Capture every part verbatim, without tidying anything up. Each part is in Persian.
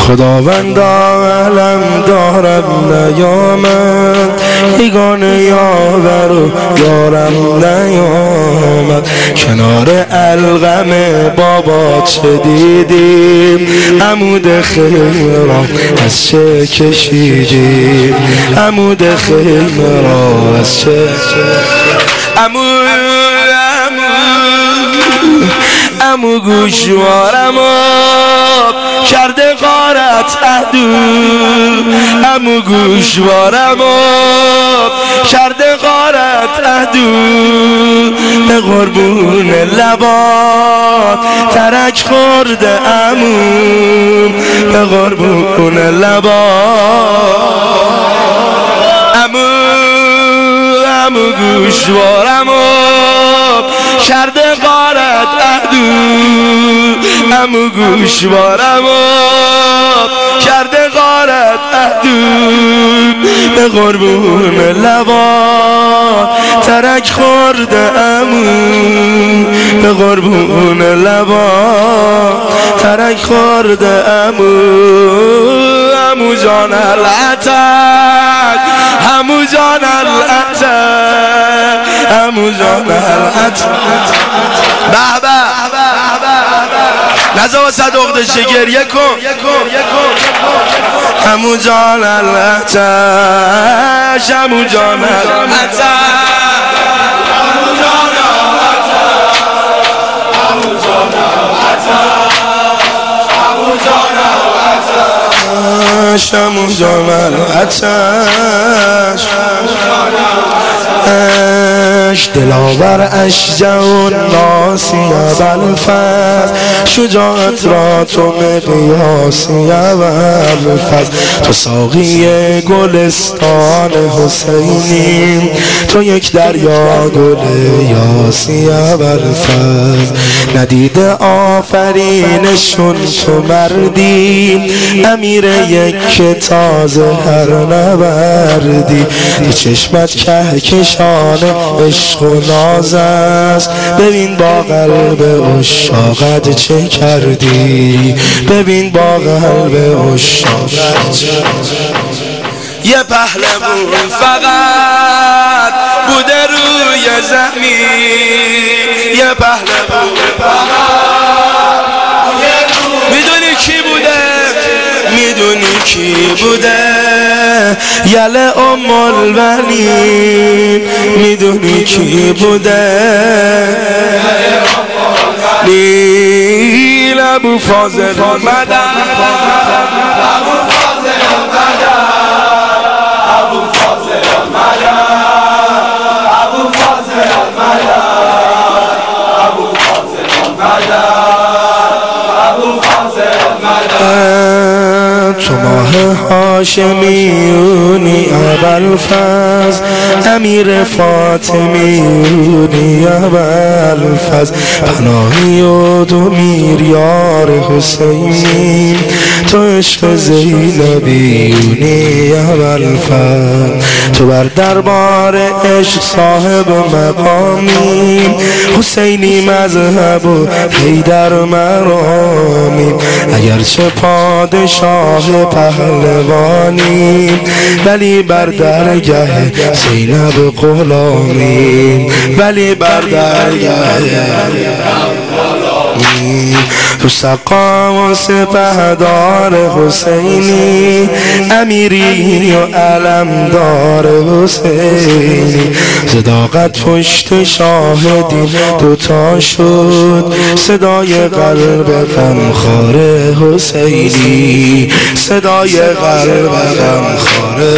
خداوندا علم دارم نیامد، یگانه یاور و یارم نیامد. کنار الغم بابا چه دیدیم، عمود خیمه را از چه کشیدیم، عمود خیمه را از چه عمود عمو گوشوارم آب کرده غارت اهدو، عمو گوشوارم آب کرده غارت اهدو. به قربون لبات ترک خورده عمو، به قربون لبات عمو عمو گوشوارم آب کرده غارت اهدو، عمو گوشوارم آب کرده غارت اهدو. به قربون لبات ترک خورده عمو، به قربون لبات ترک خورده عمو. عمو جان العتق، عمو جان العتق، عمو جان العتق. به به نزا وسط عقدش گریه کن. عمو جان العتق، عمو جان العتق، عمو جان العتق، عمو جان العتق، عمو جان العتق، عمو جان العتق. دلاور اشجع الناس ابوالفضل، شجاعت را تو مقیاسی ابوالفضل. تو ساقی گلستان حسینی، تو یک دریا گل یاسی ابوالفضل. ندیده آفرینشون تو مردی، امیر یک تازه هر نوردی. به چشمت کهکشان عشق و ناز است، ببین با قلب عشاقت چه کردی، ببین با قلب عشاقت چه کردی. یه پهلوان فقط بوده روی زمین، یه پهلوان فقط میدونی کی بوده، میدونی کی بوده؟ یله ام الولید. میدونی کی بوده؟ نیل ابو فاضل مدن، ابو فاضل مدن، ابو فاضل مدن، ابو فاضل مدن، ابو فاضل مدن، ابو فاضل مدن. تو ماه هاشمیونی ابوالفضل، امیر فاطمیونی ابوالفضل. پناهی و دو میریار حسینی، تو عشق زینبیونی ابوالفضل. تو بر دربار عشق صاحب مقامی، حسینی مذهب و حیدر مرامی. اگرچه پادشاه پهلوانی، ولی بر درگه زینب غلامی، ولی بر درگه تو سقا و سپهدار حسینی، امیری و علمدار حسینی. صداقت پشت شاهدین دوتا شد، صدای قلب غمخوار حسینی، صدای قلب غمخوار.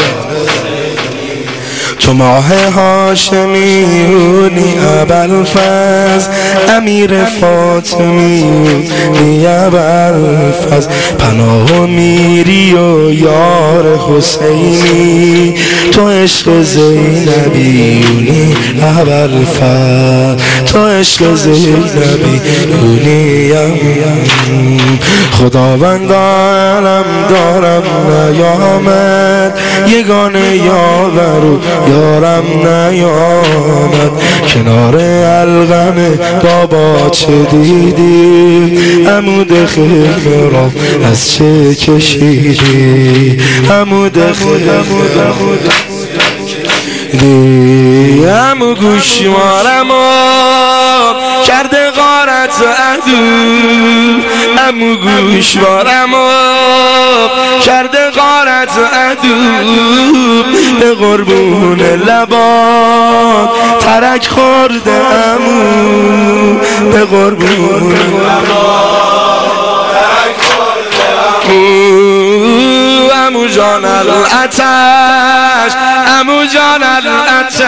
تو ماه هاشمیونی ابوالفضل، امیر فاطمیونی ابوالفضل. پناه و میری و یار حسینی، تو عشق زینبیونی ابوالفضل، تو عشق زینبیونی. خداوندا علم دارم نیامد، یگانه یاور و یارم نیامد کنار الغم بابا چه دیدی عمود خیمه را از چه کشیدی عمود خیمه دی عمو گوشوارم کرده غارت و عدو عمو گوشوارم کرده غارت و عدو به قربون لبان ترک خورده عمو به قربون لبان ترک خورده عمو عمو جان العطش عمو جان العطش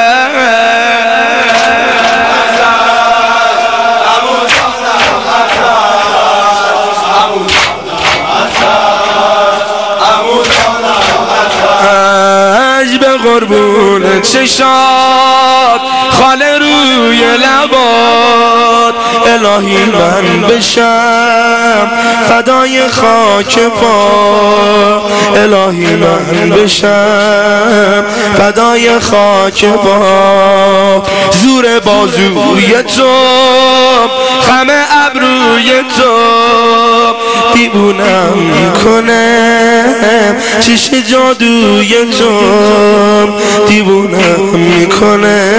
قربون چشات خاله روی لبات الهی من بشم فدای خاک پا الهی من بشم فدای خاک پا زور بازوی تو خم ابروی تو دیوونم میکنه چش جادوی تو دیوونم میکنه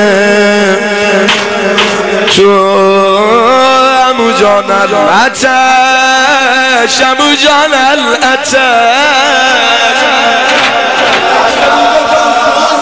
تو عمو جان العطش عمو جان العطش